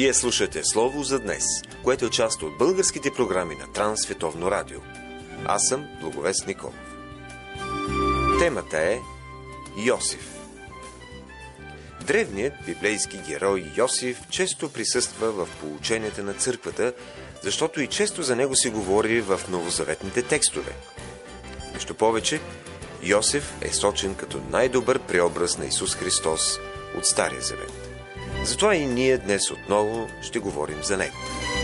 Вие слушате Слово за днес, което е част от българските програми на Трансветовно радио. Аз съм Благовест Николов. Темата е Йосиф. Древният библейски герой Йосиф често присъства в поученията на църквата, защото и често за него се говори в новозаветните текстове. Нещо повече, Йосиф е сочен като най-добър преобраз на Исус Христос от Стария завет. Затова и ние днес отново ще говорим за него.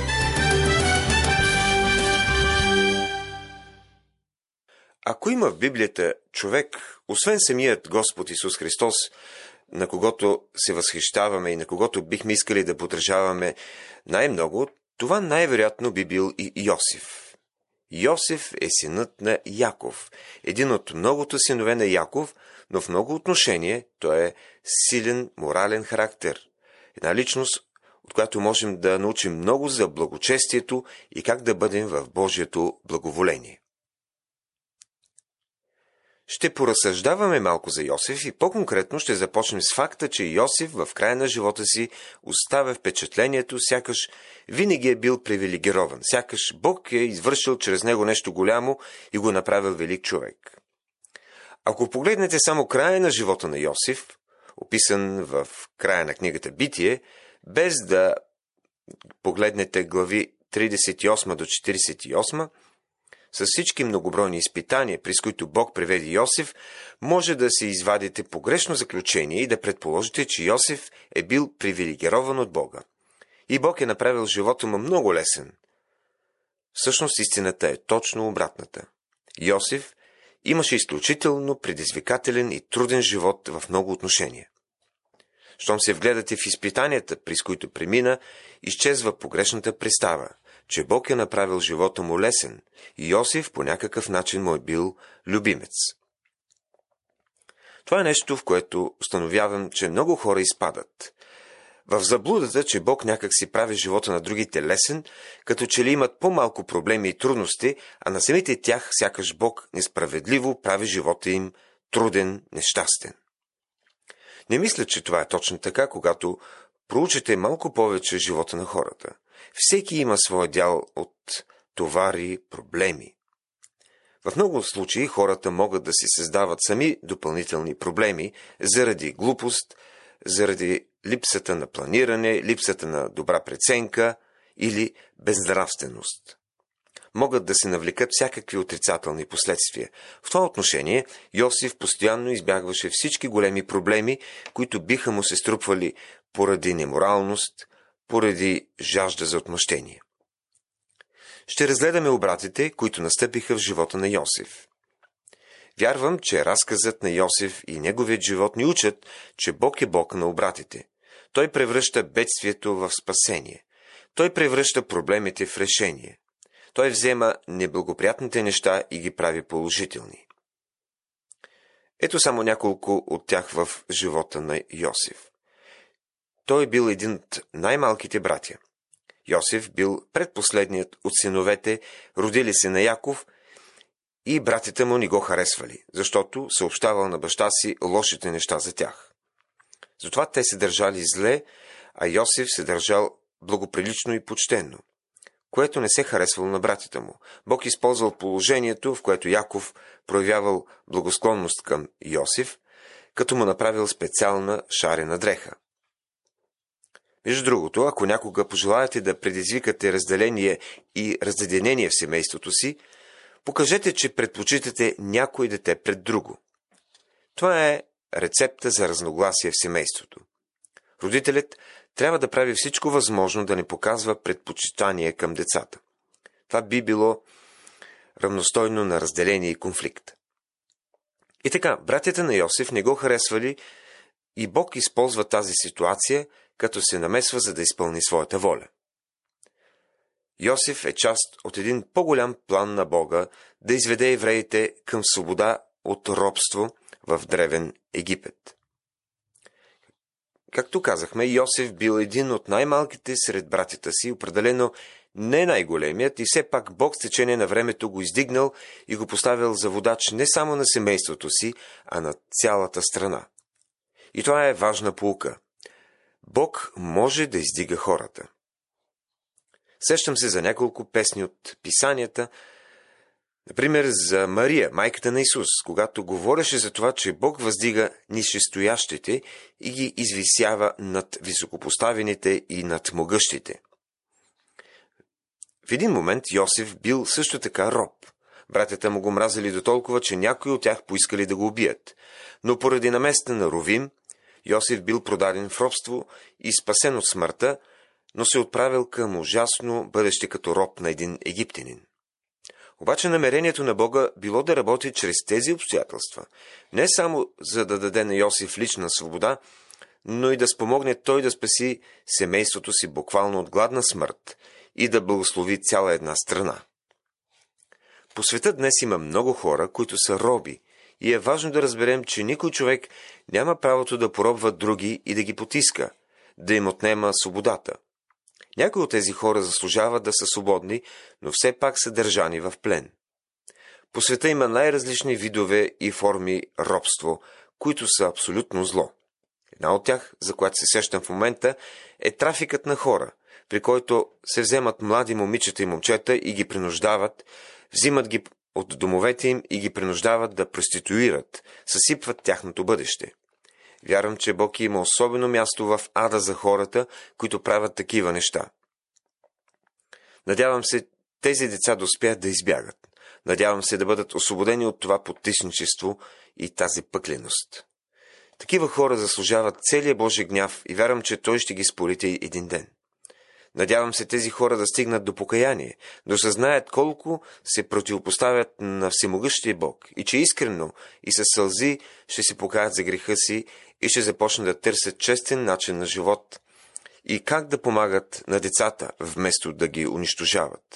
Ако има в Библията човек, освен самият Господ Исус Христос, на когото се възхищаваме и на когото бихме искали да подражаваме най-много, това най-вероятно би бил и Йосиф. Йосиф е синът на Яков, един от многото синове на Яков, но в много отношение той е силен морален характер. Една личност, от която можем да научим много за благочестието и как да бъдем в Божието благоволение. Ще поразсъждаваме малко за Йосиф и по-конкретно ще започнем с факта, че Йосиф в края на живота си оставя впечатлението, сякаш винаги е бил привилегирован, сякаш Бог е извършил чрез него нещо голямо и го направил велик човек. Ако погледнете само края на живота на Йосиф, описан в края на книгата Битие, без да погледнете глави 38 до 48, с всички многобройни изпитания, през които Бог приведе Йосиф, може да се извадите погрешно заключение и да предположите, че Йосиф е бил привилегирован от Бога. И Бог е направил живота му много лесен. Всъщност истината е точно обратната. Йосиф имаше изключително предизвикателен и труден живот в много отношения. Щом се вгледате в изпитанията, през които премина, изчезва погрешната представа, че Бог е направил живота му лесен и Йосиф по някакъв начин му е бил любимец. Това е нещо, в което установявам, че много хора изпадат. В заблудата, че Бог някак си прави живота на другите лесен, като че ли имат по-малко проблеми и трудности, а на самите тях сякаш Бог несправедливо прави живота им труден, нещастен. Не мисля, че това е точно така, когато проучите малко повече живота на хората. Всеки има своя дял от товари, проблеми. В много случаи хората могат да си създават сами допълнителни проблеми заради глупост, заради липсата на планиране, липсата на добра преценка или безнравственост. Могат да се навлекат всякакви отрицателни последствия. В това отношение Йосиф постоянно избягваше всички големи проблеми, които биха му се струпвали поради неморалност, поради жажда за отмъщение. Ще разгледаме обратите, които настъпиха в живота на Йосиф. Вярвам, че разказът на Йосиф и неговият живот ни учат, че Бог е Бог на обратите. Той превръща бедствието в спасение. Той превръща проблемите в решение. Той взема неблагоприятните неща и ги прави положителни. Ето само няколко от тях в живота на Йосиф. Той бил един от най-малките братя. Йосиф бил предпоследният от синовете, родили се на Яков, и братята му не го харесвали, защото съобщавал на баща си лошите неща за тях. Затова те се държали зле, а Йосиф се държал благоприлично и почтенно, което не се харесвало на братята му. Бог използвал положението, в което Яков проявявал благосклонност към Йосиф, като му направил специална шарена дреха. Между другото, ако някога пожелаете да предизвикате разделение и разединение в семейството си, покажете, че предпочитате някое дете пред друго. Това е рецепта за разногласие в семейството. Родителят трябва да прави всичко възможно да не показва предпочитание към децата. Това би било равностойно на разделение и конфликт. И така, братята на Йосиф не го харесвали и Бог използва тази ситуация, като се намесва, за да изпълни своята воля. Йосиф е част от един по-голям план на Бога да изведе евреите към свобода от робство в древен Египет. Както казахме, Йосиф бил един от най-малките сред братята си, определено не най-големият, и все пак Бог с течение на времето го издигнал и го поставил за водач не само на семейството си, а на цялата страна. И това е важна поука. Бог може да издига хората. Сещам се за няколко песни от писанията, например за Мария, майката на Исус, когато говореше за това, че Бог въздига нисшестоящите и ги извисява над високопоставените и над могъщите. В един момент Йосиф бил също така роб. Братята му го мразили дотолкова, че някои от тях поискали да го убият. Но поради наместа на Ровим, Йосиф бил продаден в робство и спасен от смъртта, но се отправил към ужасно бъдеще като роб на един египтянин. Обаче намерението на Бога било да работи чрез тези обстоятелства, не само за да даде на Йосиф лична свобода, но и да спомогне той да спаси семейството си буквално от гладна смърт и да благослови цяла една страна. По света днес има много хора, които са роби, и е важно да разберем, че никой човек няма правото да поробва други и да ги потиска, да им отнема свободата. Някои от тези хора заслужават да са свободни, но все пак са държани в плен. По света има най-различни видове и форми робство, които са абсолютно зло. Една от тях, за която се сещам в момента, е трафикът на хора, при който се вземат млади момичета и момчета и ги принуждават, взимат ги от домовете им и ги принуждават да проституират, съсипват тяхното бъдеще. Вярвам, че Бог има особено място в ада за хората, които правят такива неща. Надявам се тези деца да успеят да избягат. Надявам се да бъдат освободени от това потисничество и тази пъкленост. Такива хора заслужават целия Божий гняв и вярвам, че Той ще ги сполети един ден. Надявам се тези хора да стигнат до покаяние, да осъзнаят колко се противопоставят на всемогъщия Бог и че искрено и със сълзи ще се покаят за греха си и ще започнат да търсят честен начин на живот и как да помагат на децата, вместо да ги унищожават.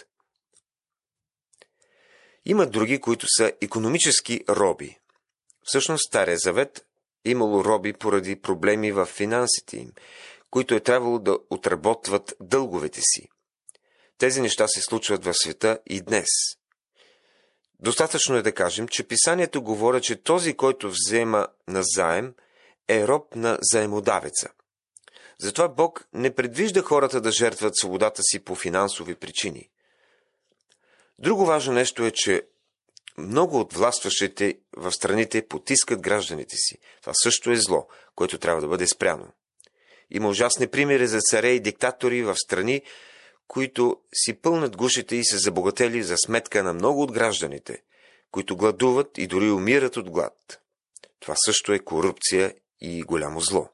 Има други, които са икономически роби. Всъщност Стария завет имало роби поради проблеми в финансите им, които е трябвало да отработват дълговете си. Тези неща се случват в света и днес. Достатъчно е да кажем, че писанието говори, че този, който взема назаем, е роб на заемодавеца. Затова Бог не предвижда хората да жертват свободата си по финансови причини. Друго важно нещо е, че много от властващите в страните потискат гражданите си. Това също е зло, което трябва да бъде спряно. Има ужасни примери за царе и диктатори в страни, които си пълнат гушите и се забогатели за сметка на много от гражданите, които гладуват и дори умират от глад. Това също е корупция и голямо зло.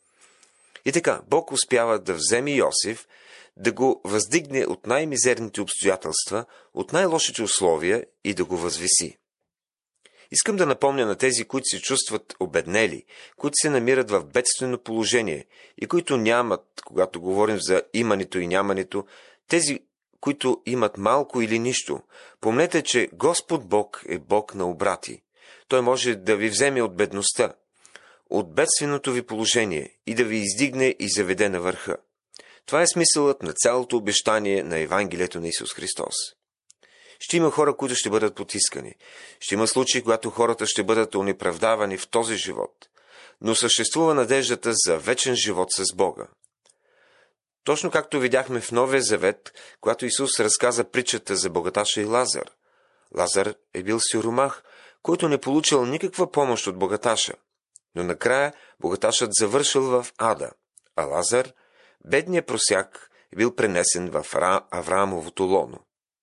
И така, Бог успява да вземе Йосиф, да го въздигне от най-мизерните обстоятелства, от най-лошите условия и да го възвиси. Искам да напомня на тези, които се чувстват обеднели, които се намират в бедствено положение и които нямат, когато говорим за имането и нямането, тези, които имат малко или нищо. Помнете, че Господ Бог е Бог на обрати. Той може да ви вземе от бедността, от бедственото ви положение и да ви издигне и заведе на върха. Това е смисълът на цялото обещание на Евангелието на Исус Христос. Ще има хора, които ще бъдат потискани. Ще има случаи, когато хората ще бъдат онеправдавани в този живот. Но съществува надеждата за вечен живот с Бога. Точно както видяхме в Новия завет, когато Исус разказа притчата за богаташа и Лазар. Лазар е бил сиромах, който не получил никаква помощ от богаташа. Но накрая богаташът завършил в ада, а Лазар, бедният просяк, е бил пренесен в Авраамовото лоно.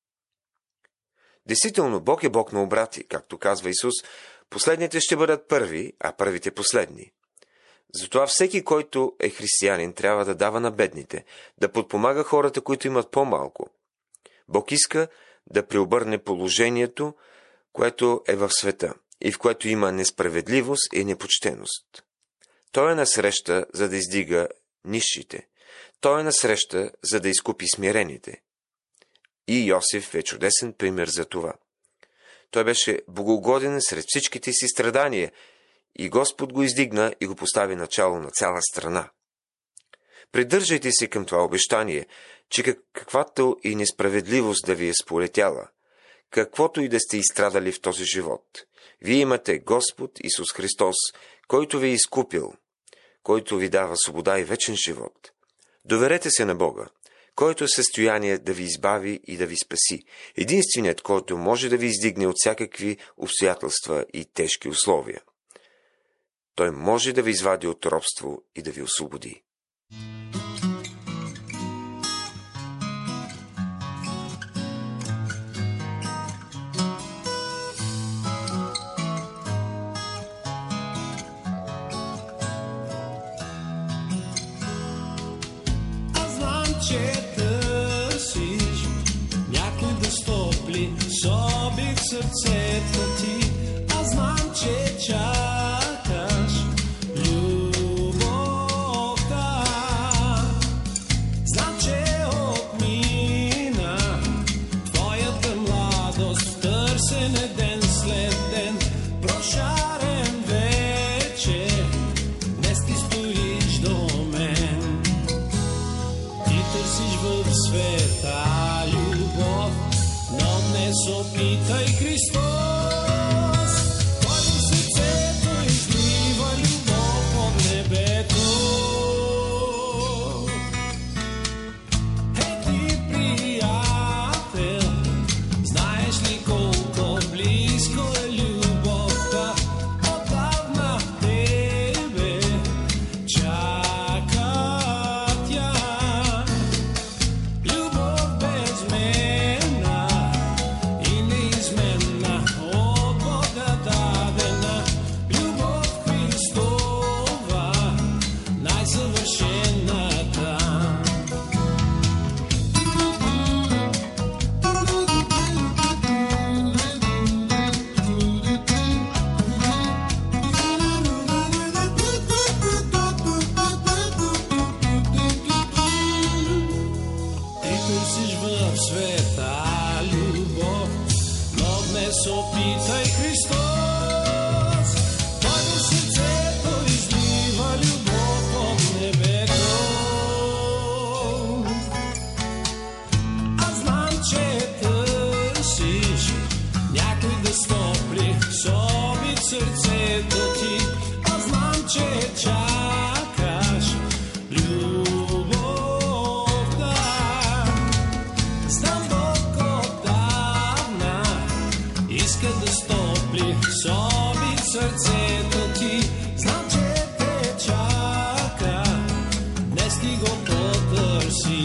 Действително, Бог е Бог на обрати, както казва Исус, последните ще бъдат първи, а първите последни. Затова всеки, който е християнин, трябва да дава на бедните, да подпомага хората, които имат по-малко. Бог иска да преобърне положението, което е в света и в което има несправедливост и непочтеност. Той е насреща, за да издига нисшите. Той е насреща, за да изкупи смирените. И Йосиф е чудесен пример за това. Той беше богоугоден сред всичките си страдания и Господ го издигна и го постави начало на цяла страна. Придържайте се към това обещание, че каквато и несправедливост да ви е сполетяла, каквото и да сте изстрадали в този живот, вие имате Господ Исус Христос, който ви е изкупил, който ви дава свобода и вечен живот. Доверете се на Бога, който е в състояние да ви избави и да ви спаси. Единственият, който може да ви издигне от всякакви обстоятелства и тежки условия. Той може да ви извади от робство и да ви освободи. Че търсиш някой да стопли соби в сърцето ти. Аз знам, че чакаш любовта. Знам, че отмина твоята младост в търсене ден след ден. Прошарен вече, днес ти стоиш до мен. Търсиш в света любов, но днес опитай Христос, който сърцето излива любов от небето. Ей ти, приятел, знаеш ли колко близко е любовта? Отдавна тебе чака тя. Опитай Христос, който сърцето излива любов от небето. Аз знам, че търсиш някой да стопли соби в сърцето ти. Аз знам, че чакаш любовта. Знам Бог отдавна иска да стопли соби в сърцето ти. Знам, че те чака, днес ти го потърси.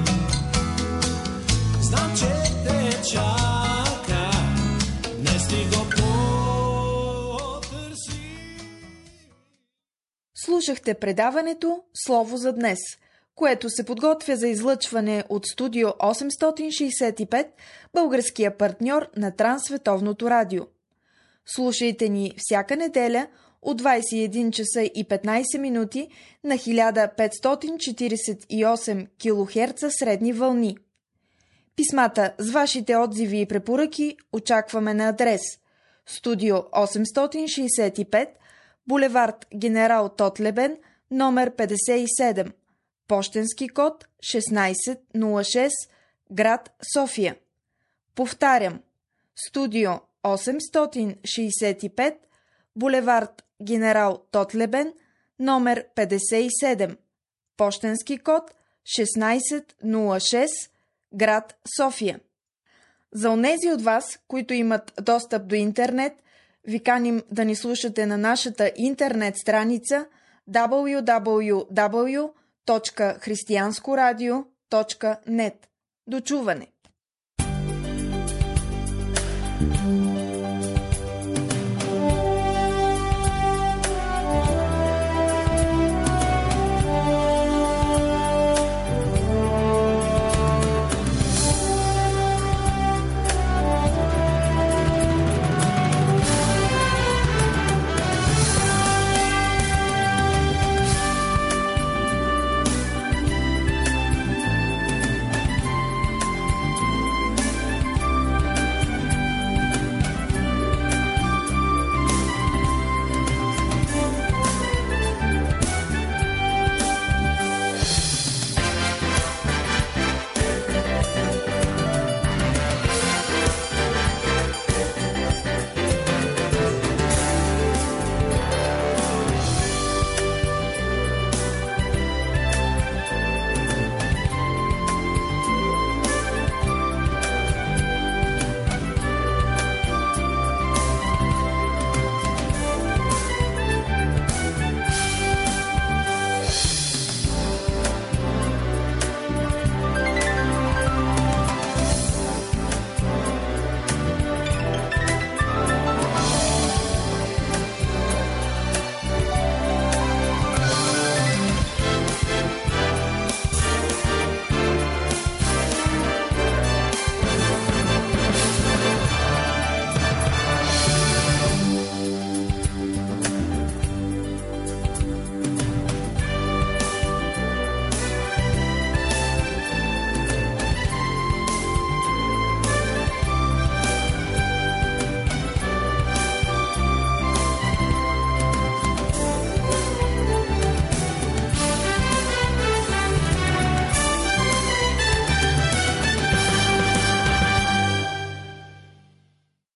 Знам, че те чака, днес ти го потърси. Слушахте предаването Слово за днес, което се подготвя за излъчване от студио 865, българския партньор на Трансветовното радио. Слушайте ни всяка неделя от 21 часа и 15 минути на 1548 килохерца средни вълни. Писмата с вашите отзиви и препоръки очакваме на адрес студио 865, булевард Генерал Тотлебен, номер 57, пощенски код 1606, град София. Повтарям, студио 865, булевард Генерал Тотлебен, номер 57, пощенски код 1606, град София. За онези от вас, които имат достъп до интернет, ви каним да ни слушате на нашата интернет страница www.християнскорадио.net. До чуване!